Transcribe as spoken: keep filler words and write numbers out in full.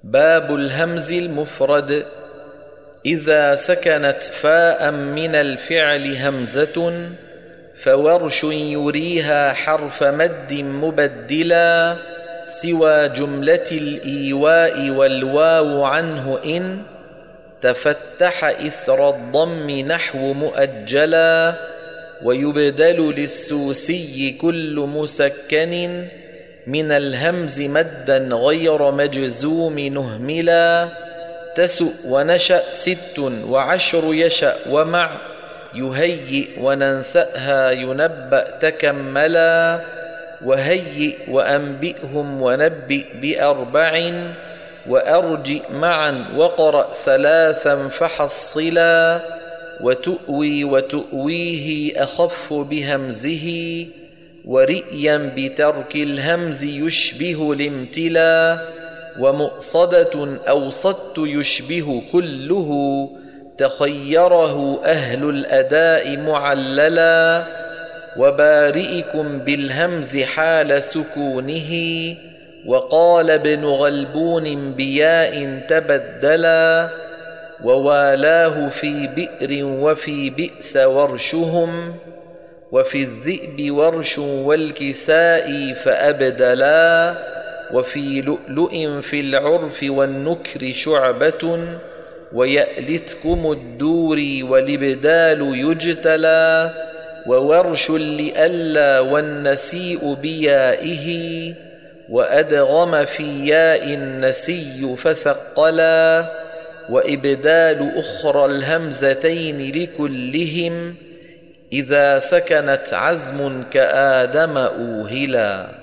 باب الهمز المفرد. إذا سكنت فاء من الفعل همزة فورش يريها حرف مد مبدلا، سوى جملة الإيواء والواو عنه إن تفتح إثر الضم نحو مؤجلا، ويبدل للسوسي كل مسكن من الهمز مدا غير مجزوم نهملا. تسؤ ونشأ ست وعشر يشأ ومع يهيئ وننسأها ينبأ تكملا، وهيئ وأنبئهم ونبئ بأربع وأرجئ معا وقرأ ثلاثا فحصلا، وتؤوي وتؤويه أخف بهمزه ورئيا بترك الهمز يشبه الامتلا، ومؤصدة أوصدت يشبه كله تخيره أهل الأداء معللا، وبارئكم بالهمز حال سكونه وقال ابن غلبون بياء تبدلا، ووالاه في بئر وفي بئس ورشهم وفي الذئب ورش والكساء فأبدلا، وفي لؤلؤ في العرف والنكر شعبة ويألتكم الدور والإبدال يجتلى، وورش لألا والنسيء بيائه وأدغم في ياء النسي فثقلا، وإبدال أخرى الهمزتين لكلهم إذا سكنت عزم كآدم أوهلا.